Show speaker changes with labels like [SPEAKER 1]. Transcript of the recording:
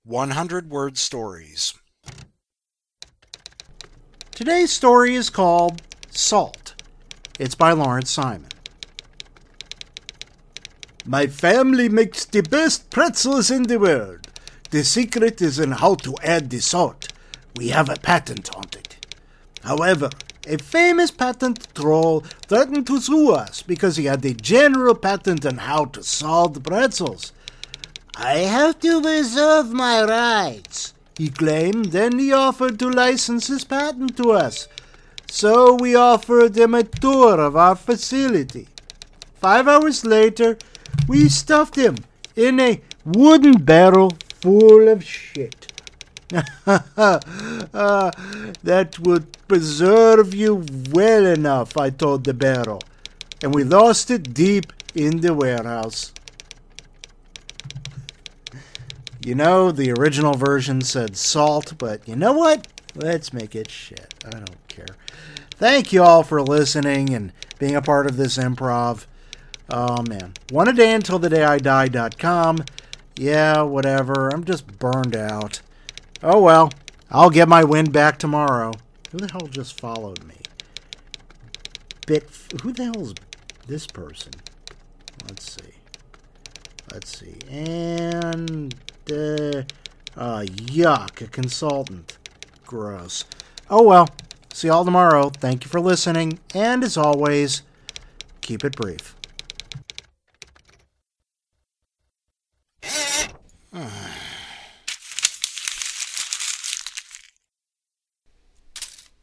[SPEAKER 1] 100-word stories.
[SPEAKER 2] Today's story is called Salt. It's by Lawrence Simon.
[SPEAKER 3] My family makes the best pretzels in the world. The secret is in how to add the salt. We have a patent on it. However, a famous patent troll threatened to sue us because he had a general patent on how to salt pretzels. I have to reserve my rights, he claimed. Then he offered to license his patent to us. So we offered him a tour of our facility. 5 hours later, we stuffed him in a wooden barrel full of shit. That would preserve you well enough, I told the barrel. And we lost it deep in the warehouse.
[SPEAKER 2] You know, the original version said salt, but you know what? Let's make it shit. I don't care. Thank you all for listening and being a part of this improv. Oh, man. One a day until the day I die.com. Yeah, whatever. I'm just burned out. Oh, well. I'll get my wind back tomorrow. Who the hell just followed me? Who the hell is this person? Let's see. And... yuck, a consultant. Gross. Oh well, see y'all tomorrow. Thank you for listening, and as always, keep it brief.